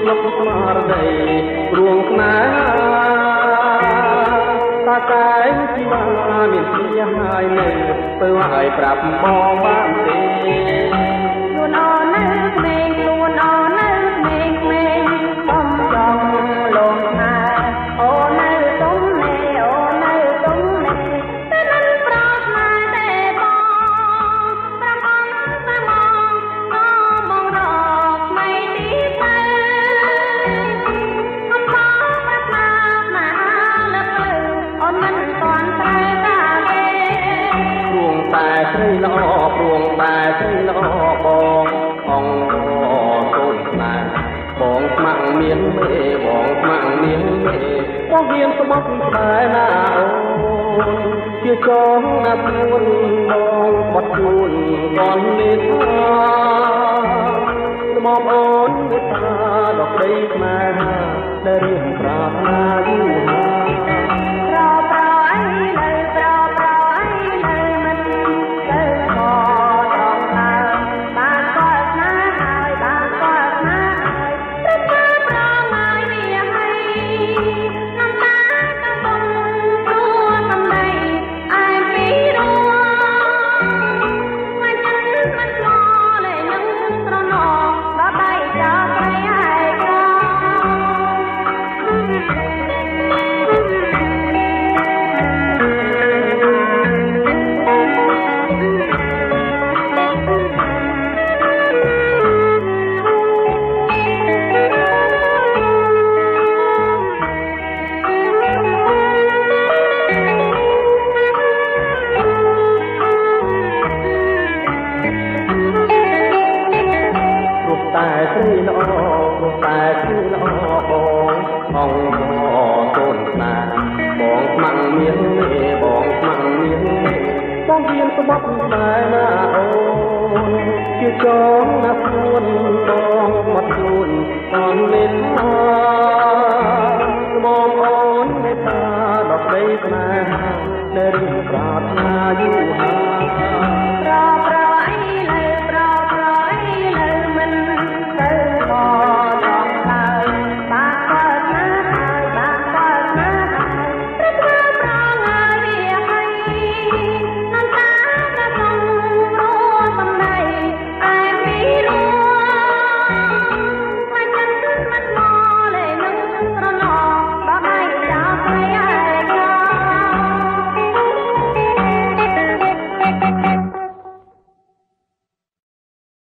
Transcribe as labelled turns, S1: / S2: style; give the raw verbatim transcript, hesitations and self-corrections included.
S1: ស្លុកស្មារតីរួងស្នេហាតាតែងជីវ៉ាមានជាហើយនៅទៅឲ្យប្រាប់បងបានទេ
S2: ខ្លួនអូននៅក្មេងខ្លួនអូននៅក្មេងក្មេងបំចង់លងណាអូននៅទុំនេះអូននៅទុំនេះតែមិនប្រោស្នេហ៍ទេបងប្រំអំប្រំអងមករកไม่ទីទៅអត់ផងប្រាថ្នាណាលើកលើអូនមិនតាន់ត្រូវការទេ
S1: ព្រួងតែស្រីល្អព្រួងតែស្រីល្អបងអង្គសូនស្នេហ៍បងស្ម័គ្រមានមេបងស្ម័គ្រមានមេបងហ៊ានស្មោះស្នេហ៍ណាអូនជាចងណាខ្លួនបងបត់ខ្លួនកននេះថាមកអូនមេត្តាដល់ក្តីស្នេហាដែលរៀងប្រាថ្នាយូរហើយ
S2: ប្រប្រអីនៅប្រប្រអីនៅមិនទៅខចង់ឡើយបានគាត់ណាហើយបានគាត់ណាហើយព្រឹកធ្វើប្រងាយវាហើយនំតាកំពុងព្រួសំដីអែពីរួមិនចិនមិនស្មោលេនឹងត្រណដល់ដៃចោលស្រីហើយក្រ
S1: តែស្រីល្អព្រោះតែស្រីល្អបងអង្គសូនស្នេហ៍បងស្ម័គ្រមានមេបងស្ម័គ្រមានមេបងហ៊ានស្មោះស្នេហ៍ណាអូនជាចងណាខ្លួនបងមកខ្លួនតនលេនថាបងអូនមេត្តាដល់ក្តីស្នេហាដែលរៀងប្រាថ្នាយូរហើយ